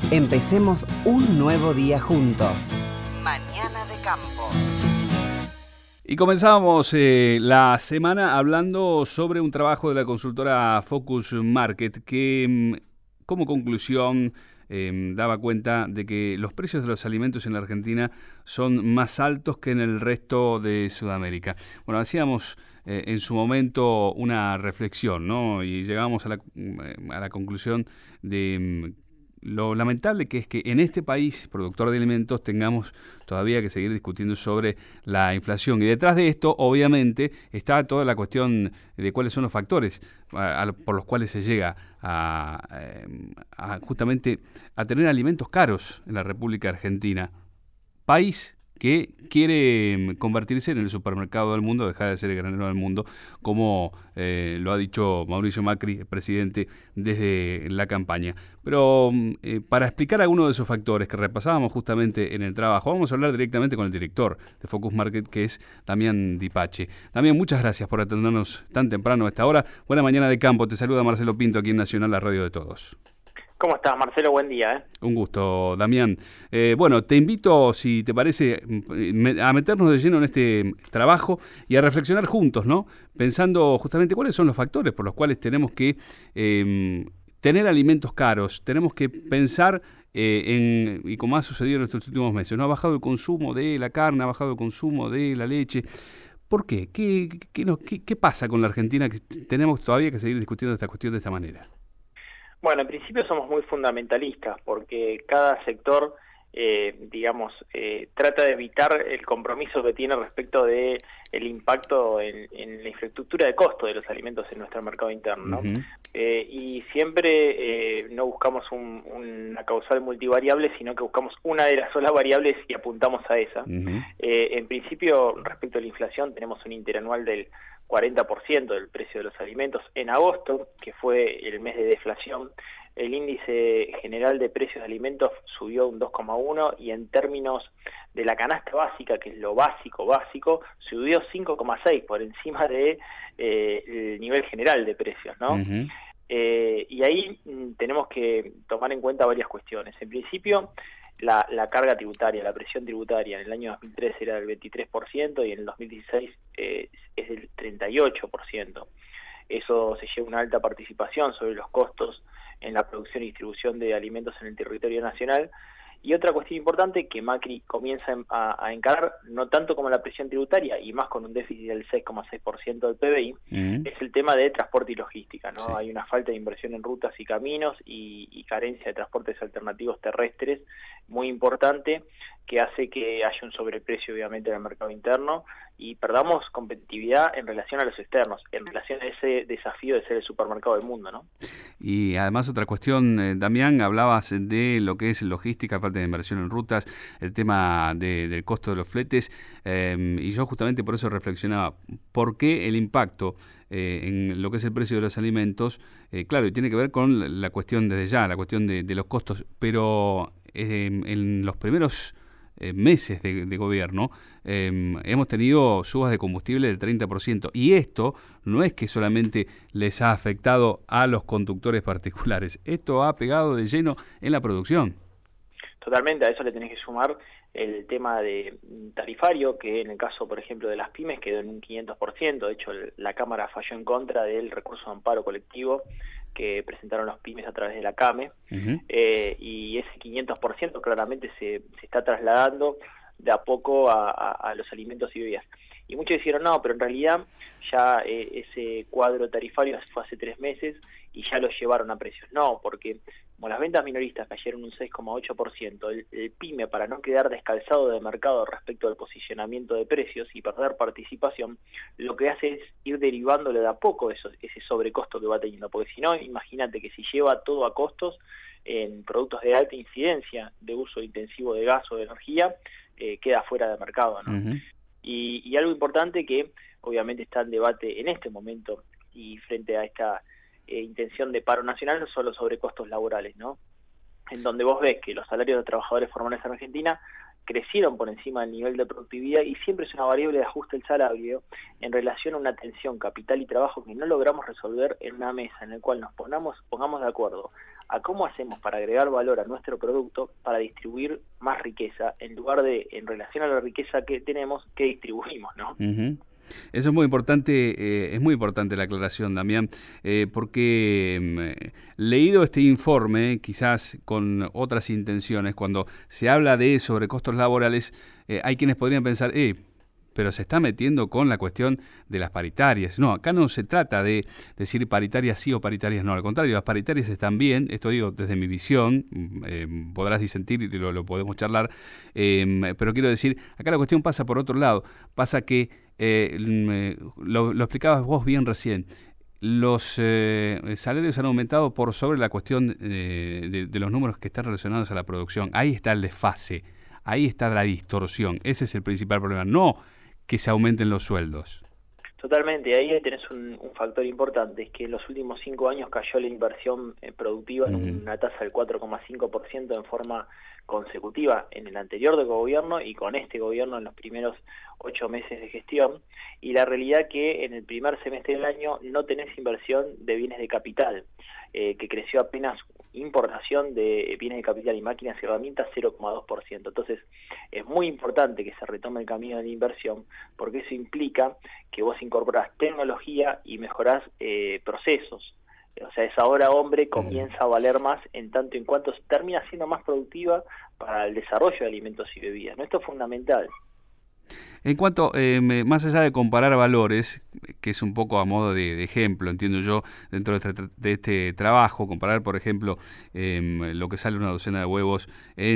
Empecemos un nuevo día juntos. Mañana de campo. Y comenzamos la semana hablando sobre un trabajo de la consultora Focus Market que como conclusión daba cuenta de que los precios de los alimentos en la Argentina son más altos que en el resto de Sudamérica. Bueno, hacíamos en su momento una reflexión, ¿no? Y llegamos a la conclusión de lo lamentable que es que en este país, productor de alimentos, tengamos todavía que seguir discutiendo sobre la inflación. Y detrás de esto, obviamente, está toda la cuestión de cuáles son los factores por los cuales se llega justamente a tener alimentos caros en la República Argentina. País que quiere convertirse en el supermercado del mundo, dejar de ser el granero del mundo, como lo ha dicho Mauricio Macri, presidente, desde la campaña. Pero para explicar algunos de esos factores que repasábamos justamente en el trabajo, vamos a hablar directamente con el director de Focus Market, que es Damián Dipache. Damián, muchas gracias por atendernos tan temprano a esta hora. Buena mañana de campo, te saluda Marcelo Pinto aquí en Nacional, la radio de todos. ¿Cómo estás, Marcelo? Buen día. Un gusto, Damián. Bueno, te invito, si te parece, a meternos de lleno en este trabajo y a reflexionar juntos, ¿no? Pensando justamente cuáles son los factores por los cuales tenemos que tener alimentos caros. Tenemos que pensar y como ha sucedido en estos últimos meses, ¿no? Ha bajado el consumo de la carne, ha bajado el consumo de la leche. ¿Por qué? ¿Qué pasa con la Argentina que tenemos todavía que seguir discutiendo esta cuestión de esta manera? Bueno, en principio somos muy fundamentalistas porque cada sector, trata de evitar el compromiso que tiene respecto de el impacto en la infraestructura de costo de los alimentos en nuestro mercado interno, ¿no? Uh-huh. Y siempre no buscamos una causal multivariable, sino que buscamos una de las solas variables y apuntamos a esa. Uh-huh. En principio, respecto a la inflación, tenemos un interanual del 40% del precio de los alimentos. En agosto, que fue el mes de deflación, el índice general de precios de alimentos subió un 2,1 y en términos de la canasta básica, que es lo básico, subió 5,6 por encima de el nivel general de precios, ¿no? Uh-huh. Y ahí tenemos que tomar en cuenta varias cuestiones. En principio, la carga tributaria, la presión tributaria en el año 2013 era del 23% y en el 2016 es del 38%. Eso se lleva una alta participación sobre los costos en la producción y distribución de alimentos en el territorio nacional. Y otra cuestión importante que Macri comienza a encarar, no tanto como la presión tributaria y más con un déficit del 6,6% del PBI, es el tema de transporte y logística, ¿no? Sí. Hay una falta de inversión en rutas y caminos y carencia de transportes alternativos terrestres muy importante que hace que haya un sobreprecio obviamente en el mercado interno y perdamos competitividad en relación a los externos, en relación a ese desafío de ser el supermercado del mundo, ¿no? Y además otra cuestión, Damián, hablabas de lo que es logística, falta de inversión en rutas, el tema del costo de los fletes, y yo justamente por eso reflexionaba, ¿por qué el impacto en lo que es el precio de los alimentos? Claro, y tiene que ver con la cuestión desde ya, la cuestión de los costos, pero en los primeros meses de gobierno, hemos tenido subas de combustible del 30%. Y esto no es que solamente les ha afectado a los conductores particulares, esto ha pegado de lleno en la producción. Totalmente, a eso le tenés que sumar el tema de tarifario, que en el caso, por ejemplo, de las pymes quedó en un 500%. De hecho, la Cámara falló en contra del recurso de amparo colectivo que presentaron los pymes a través de la CAME, Uh-huh. Y ese 500% claramente se está trasladando de a poco a los alimentos y bebidas. Y muchos dijeron, no, pero en realidad ya ese cuadro tarifario fue hace 3 meses y ya lo llevaron a precios. No, porque como las ventas minoristas cayeron un 6,8%, el PYME, para no quedar descalzado de mercado respecto al posicionamiento de precios y perder participación, lo que hace es ir derivándole de a poco ese sobrecosto que va teniendo. Porque si no, imagínate que si lleva todo a costos en productos de alta incidencia de uso intensivo de gas o de energía, queda fuera de mercado, ¿no? Uh-huh. Y algo importante que obviamente está en debate en este momento y frente a esta intención de paro nacional son los sobrecostos laborales, ¿no? En donde vos ves que los salarios de trabajadores formales en Argentina crecieron por encima del nivel de productividad y siempre es una variable de ajuste el salario en relación a una tensión capital y trabajo que no logramos resolver en una mesa en la cual nos pongamos de acuerdo a cómo hacemos para agregar valor a nuestro producto para distribuir más riqueza, en lugar de, en relación a la riqueza que tenemos, que distribuimos, ¿no? Uh-huh. Eso es muy importante la aclaración, Damián, porque leído este informe, quizás con otras intenciones, cuando se habla de sobre costos laborales, hay quienes podrían pensar, pero se está metiendo con la cuestión de las paritarias. No, acá no se trata de decir paritarias sí o paritarias no, al contrario, las paritarias están bien, esto digo desde mi visión, podrás disentir y lo podemos charlar, pero quiero decir, acá la cuestión pasa por otro lado, pasa que, lo explicabas vos bien recién, los salarios han aumentado por sobre la cuestión de los números que están relacionados a la producción. Ahí está el desfase, ahí está la distorsión, ese es el principal problema, no que se aumenten los sueldos. Totalmente, ahí tenés un factor importante, es que en los últimos 5 años cayó la inversión productiva en una tasa del 4,5% en forma consecutiva en el anterior de gobierno y con este gobierno en los primeros 8 meses de gestión, y la realidad que en el primer semestre del año no tenés inversión de bienes de capital, que creció apenas importación de bienes de capital y máquinas y herramientas 0,2%. Entonces es muy importante que se retome el camino de la inversión, porque eso implica que vos incorporás tecnología y mejorás procesos. O sea, esa hora hombre comienza a valer más en tanto en cuanto termina siendo más productiva para el desarrollo de alimentos y bebidas, ¿no? Esto es fundamental. En cuanto, más allá de comparar valores, que es un poco a modo de ejemplo, entiendo yo, dentro de este trabajo, comparar, por ejemplo, lo que sale una docena de huevos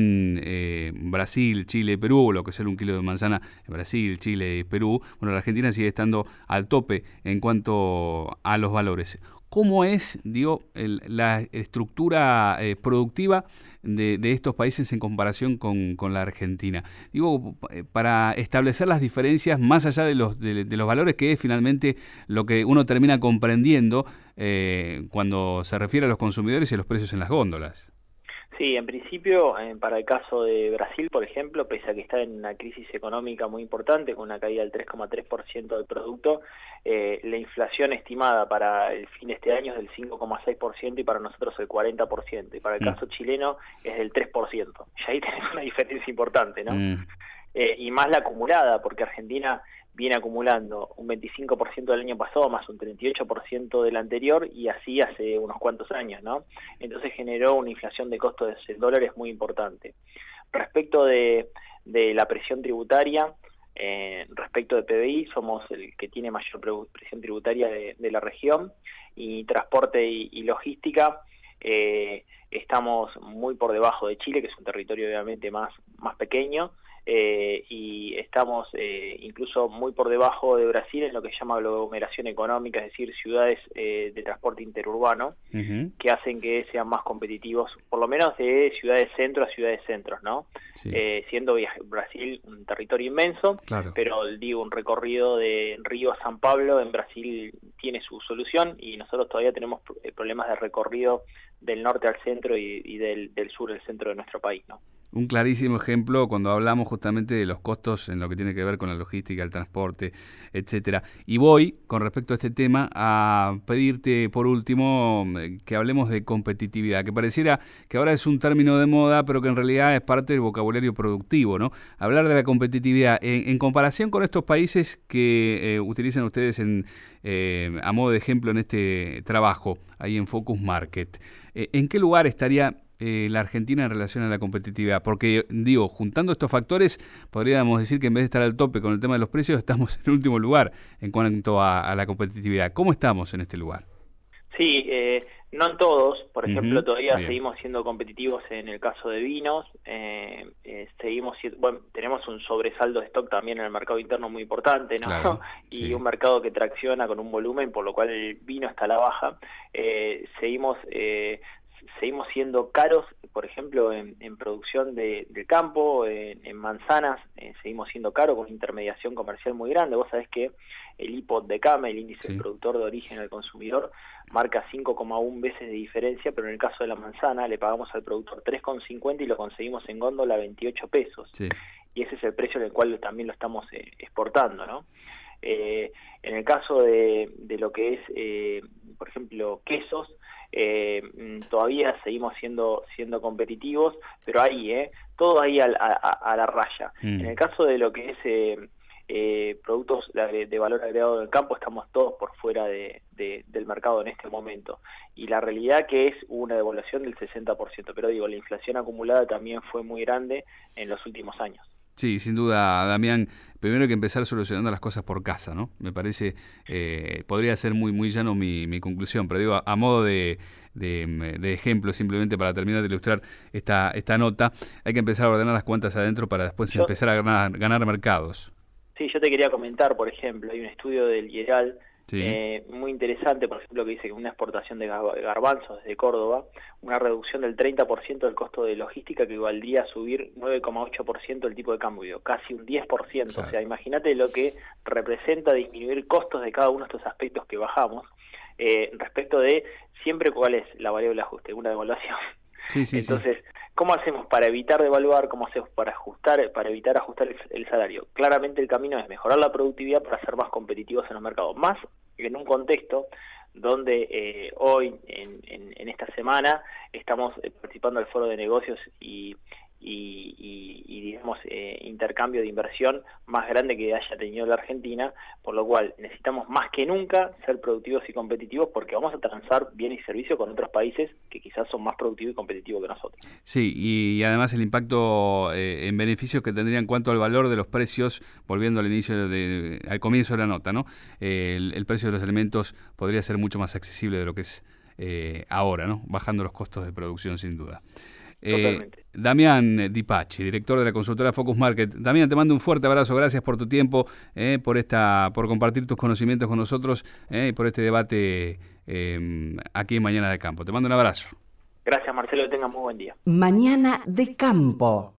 en Brasil, Chile, Perú, lo que sale un kilo de manzana en Brasil, Chile y Perú, bueno, la Argentina sigue estando al tope en cuanto a los valores. ¿Cómo es, la estructura productiva de estos países en comparación con la Argentina? Para establecer las diferencias más allá de los valores, que es finalmente lo que uno termina comprendiendo cuando se refiere a los consumidores y a los precios en las góndolas. Sí, en principio, para el caso de Brasil, por ejemplo, pese a que está en una crisis económica muy importante, con una caída del 3,3% del producto, la inflación estimada para el fin de este año es del 5,6% y para nosotros el 40%, y para el caso chileno es del 3%. Y ahí tenés una diferencia importante, ¿no? Y más la acumulada, porque Argentina viene acumulando un 25% del año pasado más un 38% del anterior, y así hace unos cuantos años, ¿no? Entonces generó una inflación de costos del dólar muy importante. Respecto de la presión tributaria, respecto de PBI, somos el que tiene mayor presión tributaria de la región, y transporte y logística, estamos muy por debajo de Chile, que es un territorio obviamente más pequeño, y estamos incluso muy por debajo de Brasil en lo que se llama aglomeración económica, es decir, ciudades de transporte interurbano, que hacen que sean más competitivos, por lo menos de ciudades centro a ciudades centros, ¿no? Sí. Siendo Brasil un territorio inmenso, claro, pero un recorrido de Río a San Pablo en Brasil tiene su solución, y nosotros todavía tenemos problemas de recorrido del norte al centro y del sur al centro de nuestro país, ¿no? Un clarísimo ejemplo cuando hablamos justamente de los costos en lo que tiene que ver con la logística, el transporte, etcétera. Y voy, con respecto a este tema, a pedirte por último que hablemos de competitividad, que pareciera que ahora es un término de moda, pero que en realidad es parte del vocabulario productivo, ¿no? Hablar de la competitividad en comparación con estos países que utilizan ustedes a modo de ejemplo en este trabajo, ahí en Focus Market. ¿En qué lugar estaría la Argentina en relación a la competitividad? Porque, juntando estos factores, podríamos decir que en vez de estar al tope con el tema de los precios, estamos en último lugar en cuanto a la competitividad. ¿Cómo estamos en este lugar? Sí, no en todos. Por ejemplo, todavía seguimos siendo competitivos en el caso de vinos. Tenemos un sobresaldo de stock también en el mercado interno muy importante, ¿no? Claro, y un mercado que tracciona con un volumen, por lo cual el vino está a la baja. Seguimos siendo caros, por ejemplo, en producción del campo, en manzanas, seguimos siendo caros con una intermediación comercial muy grande. Vos sabés que el IPODCAM, el índice del productor de origen al consumidor, marca 5,1 veces de diferencia, pero en el caso de la manzana le pagamos al productor 3,50 y lo conseguimos en góndola a 28 pesos. Sí. Y ese es el precio en el cual también lo estamos exportando, ¿no? En el caso de lo que es, por ejemplo, quesos, todavía seguimos siendo competitivos, pero ahí, todo ahí a la raya. En el caso de lo que es productos de valor agregado del campo, estamos todos por fuera del mercado en este momento. Y la realidad que es una devaluación del 60%, pero digo, la inflación acumulada también fue muy grande en los últimos años. Sí, sin duda, Damián. Primero hay que empezar solucionando las cosas por casa, ¿no? Me parece, podría ser muy llano mi conclusión, pero digo, a modo de ejemplo, simplemente para terminar de ilustrar esta nota, hay que empezar a ordenar las cuentas adentro para después empezar a ganar mercados. Sí, yo te quería comentar, por ejemplo, hay un estudio del IERAL muy interesante, por ejemplo, que dice que una exportación de garbanzos desde Córdoba, una reducción del 30% del costo de logística que equivaldría a subir 9,8% el tipo de cambio, casi un 10%. Claro. O sea, imagínate lo que representa disminuir costos de cada uno de estos aspectos que bajamos, respecto de siempre cuál es la variable de ajuste, una devaluación. Entonces, ¿cómo hacemos para evitar devaluar? ¿Cómo hacemos para evitar ajustar el salario? Claramente el camino es mejorar la productividad para ser más competitivos en los mercados, más en un contexto donde hoy, en esta semana, estamos participando del Foro de Negocios y digamos, intercambio de inversión más grande que haya tenido la Argentina, por lo cual necesitamos más que nunca ser productivos y competitivos, porque vamos a transar bienes y servicios con otros países que quizás son más productivos y competitivos que nosotros. Sí, y además el impacto en beneficios que tendría en cuanto al valor de los precios, volviendo al comienzo de la nota, ¿no? El precio de los alimentos podría ser mucho más accesible de lo que es ahora, ¿no? Bajando los costos de producción, sin duda. Damián Di Pachi, director de la consultora Focus Market. Damián, te mando un fuerte abrazo, gracias por tu tiempo, por compartir tus conocimientos con nosotros, por este debate aquí en Mañana de Campo. Te mando un abrazo. Gracias, Marcelo, que tengas muy buen día. Mañana de Campo.